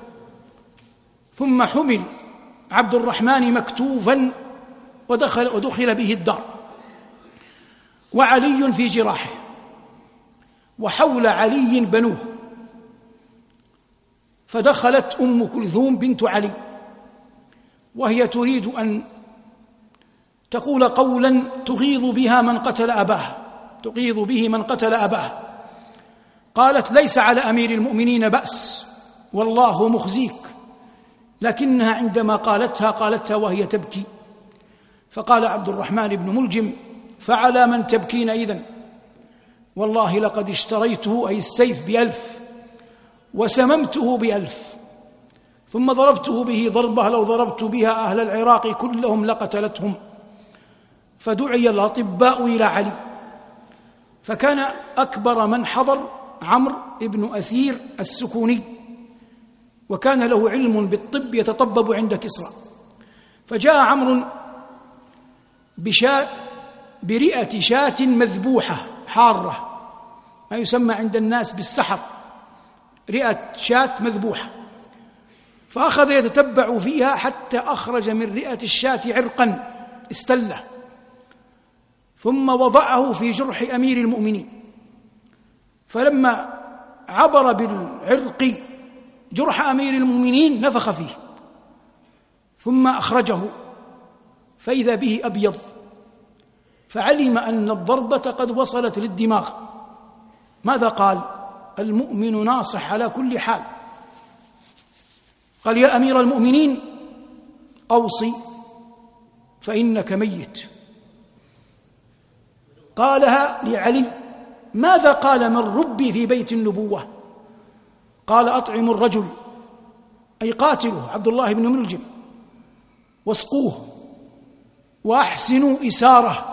ثم حمل عبد الرحمن مكتوفا ودخل به الدار وعلي في جراحه، وحول علي بنوه، فدخلت أم كلثوم بنت علي وهي تريد أن تقول قولا تغيظ به من قتل أباها، قالت ليس على أمير المؤمنين بأس والله مخزيك، لكنها عندما قالتها وهي تبكي، فقال عبد الرحمن بن ملجم فعلى من تبكين إذن؟ والله لقد اشتريته أي السيف ب1,000 وسممته ب1,000 ثم ضربته به ضربة لو ضربت بها أهل العراق كلهم لقتلتهم. فدعي الأطباء إلى علي، فكان أكبر من حضر عمرو بن أثير السكوني، وكان له علم بالطب يتطبب عند كسرى. فجاء عمرو برئة شاة مذبوحة حارة، ما يسمى عند الناس بالسحر، رئة شاة مذبوحة، فأخذ يتتبع فيها حتى أخرج من رئة الشاة عرقا استله، ثم وضعه في جرح أمير المؤمنين، فلما عبر بالعرق جرح أمير المؤمنين نفخ فيه، ثم أخرجه فإذا به أبيض، فعلم أن الضربة قد وصلت للدماغ. ماذا قال؟ المؤمن ناصح على كل حال. قال: يا أمير المؤمنين أوصي فإنك ميت. قالها لعلي. ماذا قال من ربي في بيت النبوة؟ قال: أطعموا الرجل، أي قاتلوا عبد الله بن ملجم، واسقوه وأحسنوا إساره،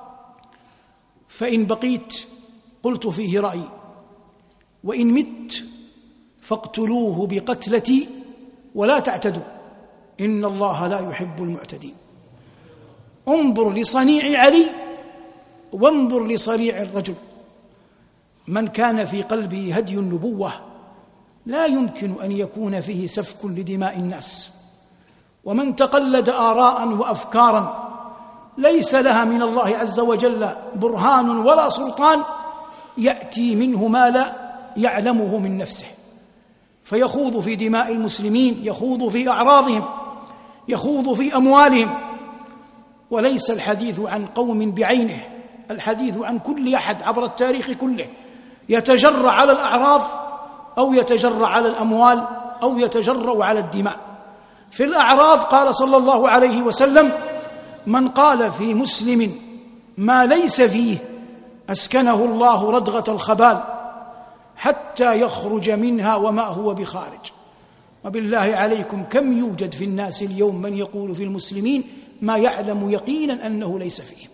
فإن بقيت قلت فيه رأيي، وإن مت فاقتلوه بقتلتي ولا تعتدوا، إن الله لا يحب المعتدين. انظر لصنيع علي وانظر لصريع الرجل. من كان في قلبه هدي النبوة لا يمكن أن يكون فيه سفك لدماء الناس، ومن تقلد آراء وأفكارا ليس لها من الله عز وجل برهان ولا سلطان يأتي منه ما لا يعلمه من نفسه، فيخوض في دماء المسلمين، يخوض في أعراضهم، يخوض في أموالهم. وليس الحديث عن قوم بعينه، الحديث عن كل أحد عبر التاريخ كله يتجرأ على الأعراض أو يتجرأ على الأموال أو يتجرأ على الدماء. في الأعراض قال صلى الله عليه وسلم: من قال في مسلم ما ليس فيه أسكنه الله ردغة الخبال حتى يخرج منها وما هو بخارج. وبالله عليكم كم يوجد في الناس اليوم من يقول في المسلمين ما يعلم يقينا أنه ليس فيه.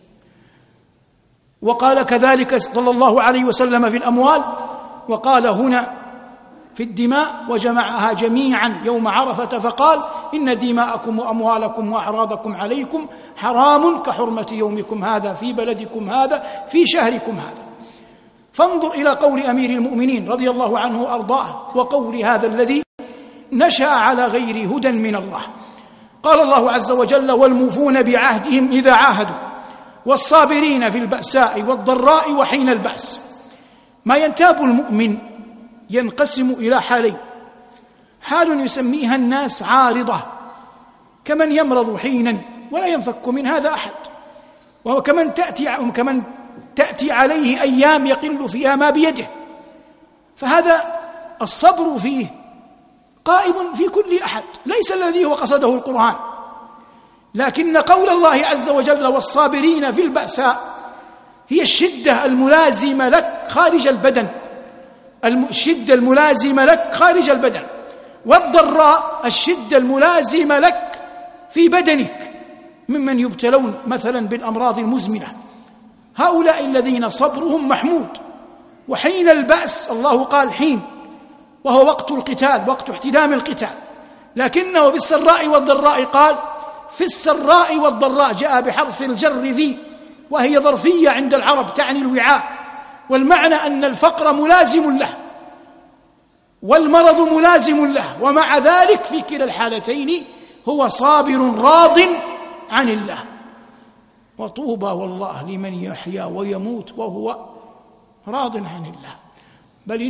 وقال كذلك صلى الله عليه وسلم في الأموال، وقال هنا في الدماء وجمعها جميعا يوم عرفة فقال: إن دماءكم وأموالكم وأعراضكم عليكم حرام كحرمة يومكم هذا في بلدكم هذا في شهركم هذا. فانظر إلى قول أمير المؤمنين رضي الله عنه وأرضاه وقول هذا الذي نشأ على غير هدى من الله. قال الله عز وجل: والموفون بعهدهم إذا عاهدوا والصابرين في البأساء والضراء وحين البأس. ما ينتاب المؤمن ينقسم إلى حالين: حال يسميها الناس عارضة، كمن يمرض حينا ولا ينفك من هذا أحد، وكمن تأتي عليه أيام يقل فيها ما بيده، فهذا الصبر فيه قائم في كل أحد، ليس الذي هو قصده القرآن. لكن قول الله عز وجل: والصابرين في البأساء، هي الشدة الملازمة لك خارج البدن، الشدة الملازمة لك خارج البدن، والضراء الشدة الملازمة لك في بدنك، ممن يبتلون مثلا بالأمراض المزمنة. هؤلاء الذين صبرهم محمود. وحين البأس الله قال حين، وهو وقت القتال، وقت احتدام القتال، لكنه في السراء والضراء قال في السراء والضراء، جاء بحرف الجر في، وهي ظرفية عند العرب تعني الوعاء، والمعنى أن الفقر ملازم له والمرض ملازم له، ومع ذلك في كلا الحالتين هو صابر راض عن الله. وطوبى والله لمن يحيا ويموت وهو راض عن الله. بل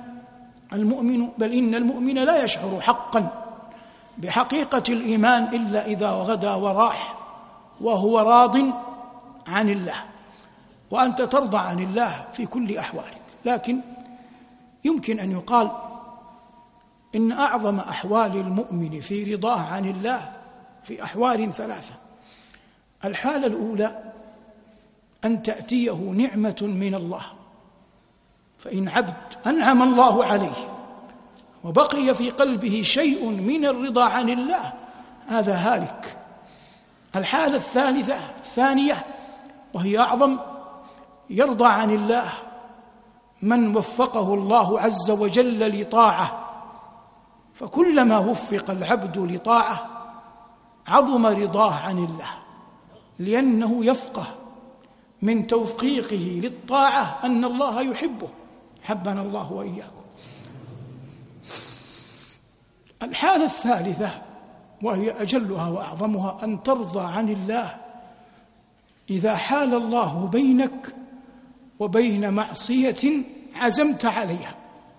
إن المؤمن لا يشعر حقا بحقيقة الإيمان إلا إذا غدا وراح وهو راض عن الله، وأنت ترضى عن الله في كل أحوالك. لكن يمكن أن يقال إن أعظم أحوال المؤمن في رضاه عن الله في أحوال ثلاثة. الحالة الأولى أن تأتيه نعمة من الله، فإن عبد أنعم الله عليه وبقي في قلبه شيء من الرضا عن الله هذا هالك. الحالة الثانية وهي أعظم، يرضى عن الله من وفقه الله عز وجل لطاعة، فكلما وفق العبد لطاعة عظم رضاه عن الله، لأنه يفقه من توفيقه للطاعة أن الله يحبه، حبنا الله وإياكم. الحالة الثالثة وهي أجلها وأعظمها أن ترضى عن الله إذا حال الله بينك وبين معصية عزمت عليها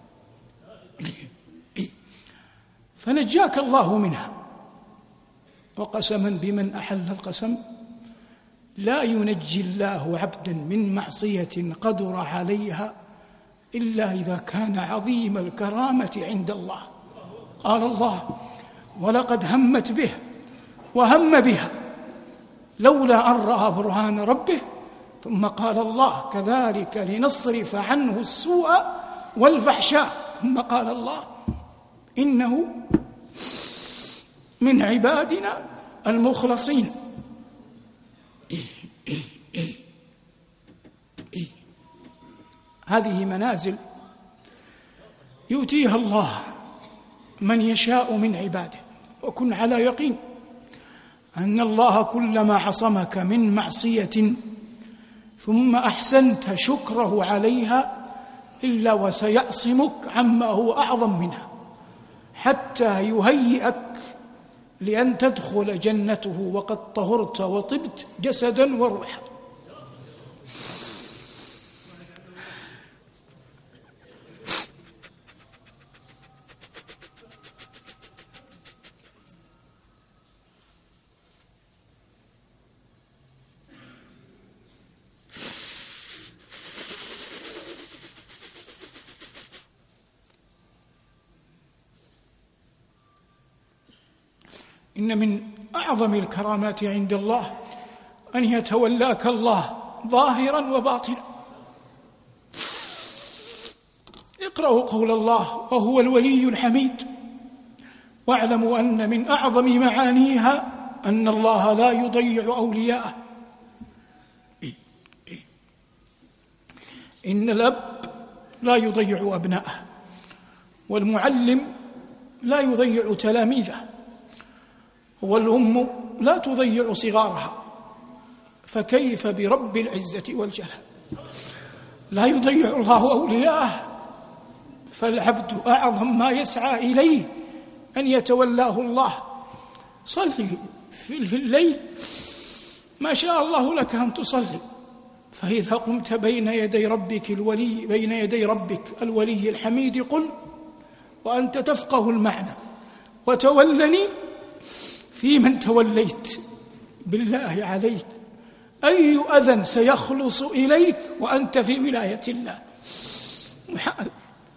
فنجاك الله منها. وقسما بمن أحل القسم لا ينجي الله عبدا من معصية قدر عليها إلا إذا كان عظيم الكرامة عند الله. قال الله: ولقد همت به وهم بها لولا أن رأى برهان ربه. ثم قال الله: كذلك لنصرف عنه السوء والفحشاء. ثم قال الله: إنه من عبادنا المخلصين. هذه منازل يؤتيها الله من يشاء من عباده. وكن على يقين أن الله كلما عصمك من معصية ثم أحسنت شكره عليها إلا وسيعصمك عما هو أعظم منها، حتى يهيئك لأن تدخل جنته وقد طهرت وطبت جسدا وروحا. إن من أعظم الكرامات عند الله أن يتولاك الله ظاهرا وباطنا. اقرأوا قول الله: وهو الولي الحميد. واعلموا أن من أعظم معانيها أن الله لا يضيع أولياءه. إن الأب لا يضيع أبناءه، والمعلم لا يضيع تلاميذه، والأم لا تضيع صغارها، فكيف برب العزة والجلال؟ لا يضيع الله أولياءه، فالعبد أعظم ما يسعى إليه أن يتولاه الله. صلي في الليل ما شاء الله لك أن تصلي، فإذا قمت بين يدي ربك الولي الحميد قل وأنت تفقه المعنى: وتولني في من توليت. بالله عليك أي أذى سيخلص إليك وأنت في ولاية الله؟ محال.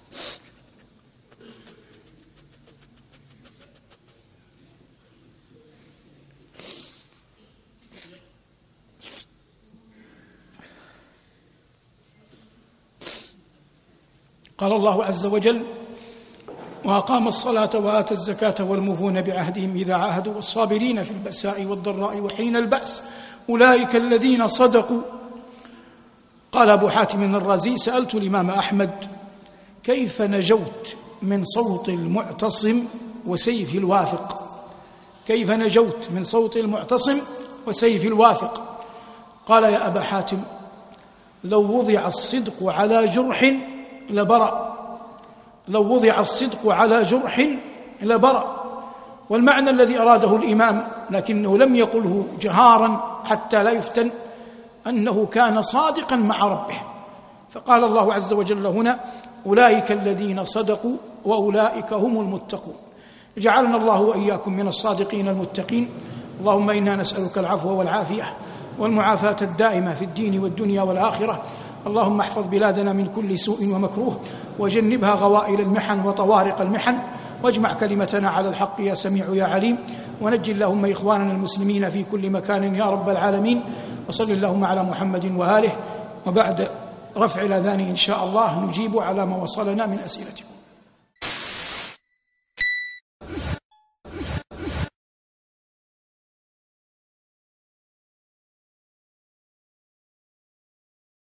قال الله عز وجل: وأقام الصلاة وآتى الزكاة والموفون بعهدهم إذا عاهدوا والصابرين في البأساء والضراء وحين البأس أولئك الذين صدقوا. قال أبو حاتم الرازي: سألت الإمام أحمد كيف نجوت من صوت المعتصم وسيف الواثق؟ كيف نجوت من صوت المعتصم وسيف الواثق؟ قال: يا أبا حاتم، لو وضع الصدق على جرح لبرأ، لو وضع الصدق على جرح لبرأ. والمعنى الذي أراده الإمام لكنه لم يقله جهارا حتى لا يفتن أنه كان صادقا مع ربه. فقال الله عز وجل هنا: أولئك الذين صدقوا وأولئك هم المتقون. جعلنا الله وإياكم من الصادقين المتقين. اللهم إنا نسألك العفو والعافية والمعافاة الدائمة في الدين والدنيا والآخرة. اللهم احفظ بلادنا من كل سوء ومكروه، وجنبها غوائل المحن وطوارق المحن، واجمع كلمتنا على الحق يا سميع يا عليم. ونجي اللهم إخواننا المسلمين في كل مكان يا رب العالمين. وصل اللهم على محمد وآله. وبعد رفع الأذان إن شاء الله نجيب على ما وصلنا من أسئلتكم.